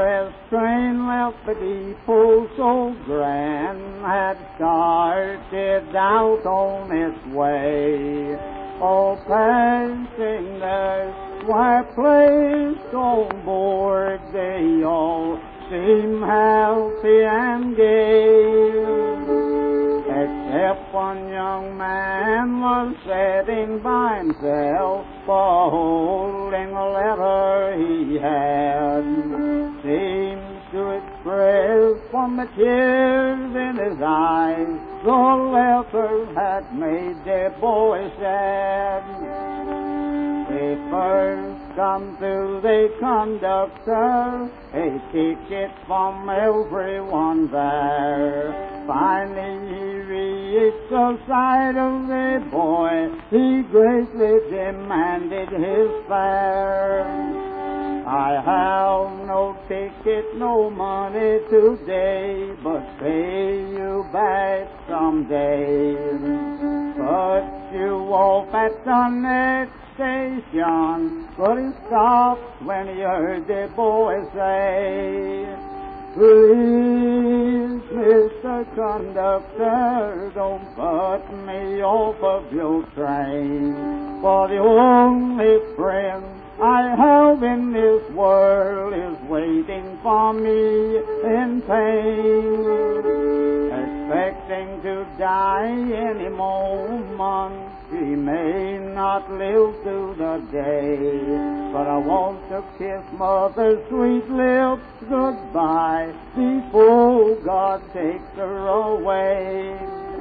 express train left the depot so grand, had started out on its way. Oh, passing the square place on board, they all seem healthy and gay. Except one young man was sitting by himself, holding a letter he had. Seems to express from the tears in his eyes, the letter had made the boy sad. They first come to the conductor, a ticket from everyone there. Finally he reached the side of the boy, he greatly demanded his fare. I have no ticket, no money today, but pay you back someday. Put you off at the next station, but he stopped when he heard the boy say, "Please, Mr. Conductor, don't put me off of your train, for the only friend I have in this world is waiting for me in pain." Expecting to die any moment, she may not live through the day, but I want to kiss mother's sweet lips goodbye before God takes her away.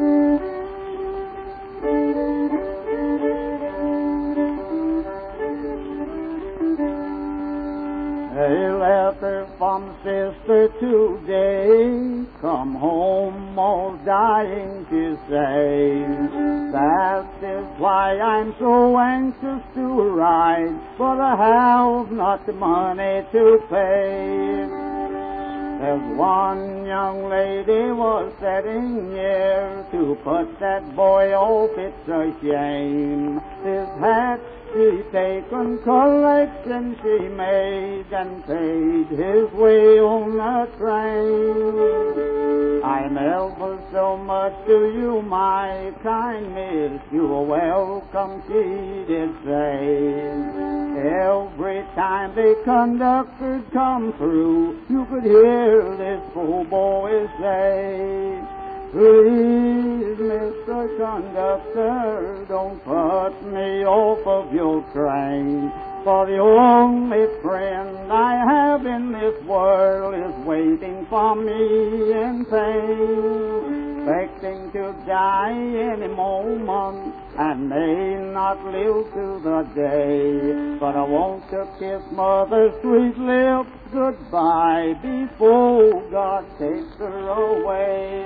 A letter from sister today, come home all dying to say. That is why I'm so anxious to ride, but I have not the money to pay. There's one young lady was sitting here, to put that boy off it's a shame. His hat she taken, collection she made, and paid his way on the train. I'm ever so much to you, my kind miss, you are welcome, she did say. Every time the conductor come through, you could hear this poor boy say, "Please, Mr. Conductor, don't put me off of your train, for the only friend I have in this world is waiting for me in pain. Expecting to die any moment, and may not live through the day, but I want to kiss mother's sweet lips goodbye before God takes her away."